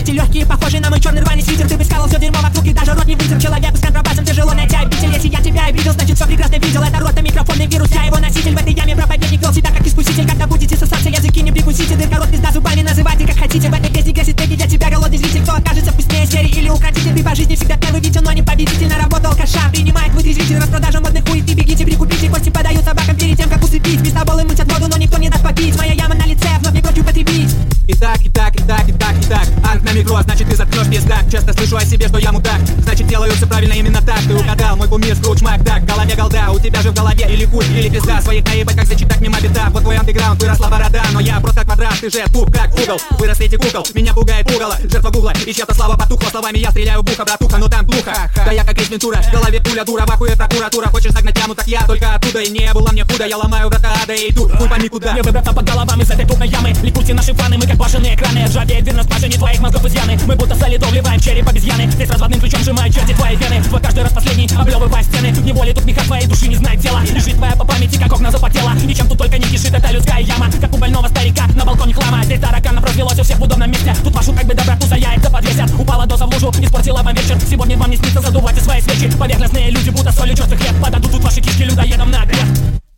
эти легкие, похожие на мой черный рваный свитер. Ты бы сказал все дерьмо вокруг и даже рот не вытер. Человеку с контрабасом тяжело найти обитель. Если я тебя видел, значит все прекрасно видел. Это рот, микрофонный вирус, я его носитель. В этой яме проповедник вел себя как искуситель. Когда будете сосаться, языки не прикусите. Дырка рот, пизда зубами, называйте как хотите. В этой песне гасит теги для тебя голодный зритель. Кто окажется вкуснее звери или укротитель. Ты по жизни всегда первый видел, но не победитель. На работу алкаша принимает вытрезвитель. Распродажа модных хуй, ты бегите, прикупите. Кости подают собакам перед тем, как усыпить. Пистоболы мутят воду, но никто не даст попить. Моя яма на лице, вновь не прочь употребить. Итак, Анг на микро, значит ты заткнешь пиздак. Часто слышу о себе, что я мудак, значит делаю все правильно именно так. Ты угадал, мой кумир Скрудж Макдак. В голове голда, у тебя же в голове или хуй, или пизда. Своих наебать, как зачитать мимо бита. Вот твой андеграунд, выросла борода, но я просто квадрат, ты же пуп, как угол. Выросли эти кукол, меня пугает угола. Жертва гугла, и чья-то слава потухла. Словами я стреляю в ухо, братуха, но там глухо. Да я как Эйс Вентура, в голове пуля дура, в ахуе прокуратура. Хочешь загнать яму, так я только оттуда. И не было мне худо, я ломаю врата ада и иду, хуй пойми куда. Не выбраться под головами из этой тупной ямы. Ликуйте наши фаны, мы как башенные краны. Ржавеет дверь на скважине твоих мозгов изъяны. Мы будто солидом вливаем череп обезьяны. Здесь разводным ключом сжимают черти твои вены. Твой каждый раз последний, облевывая стены. В неволе тут меха твоей души не знает тела. Лежит твоя по памяти, как окна запотела. И чем тут только не кишит эта людская яма. Как у больного старика на балконе хлама. Здесь тараканов развелось у всех в удобном месте. Тут вашу как бы доброту за яйца подвесят. Упала доза в лужу, испортила вам вечер. Сегодня вам не снится, задувайте свои свечи. Поверхностные люди будто солью черствых лет. Подадут тут ваши кишки людоедам на обед.